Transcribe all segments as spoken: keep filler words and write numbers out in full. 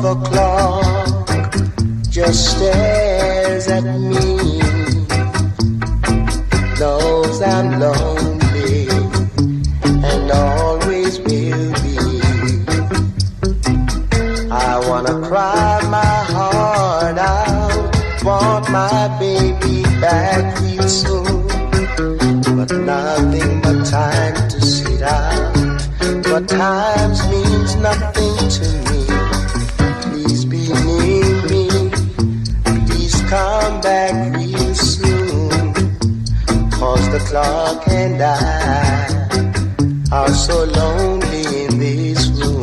the clock just stares at me, knows I'm lonely and always will be. I wanna cry my heart out, want my baby back real soon, but nothing but time to sit out. But times means nothing to me. Please be near me, please come back real soon, 'cause the clock and I are so lonely in this room.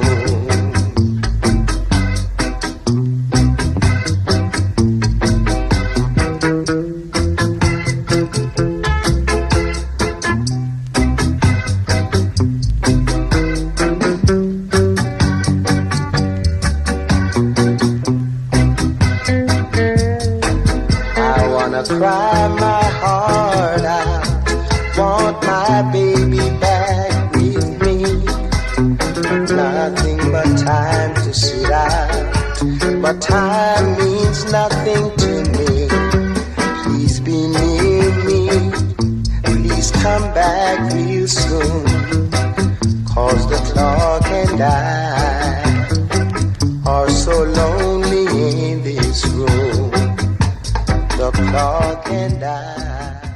Cry my heart out, want my baby back with me, but nothing but time to sit out. But time means nothing to me. Please be near me, please come back real soon, 'cause the clock and I are so lonely in this room. The clock and I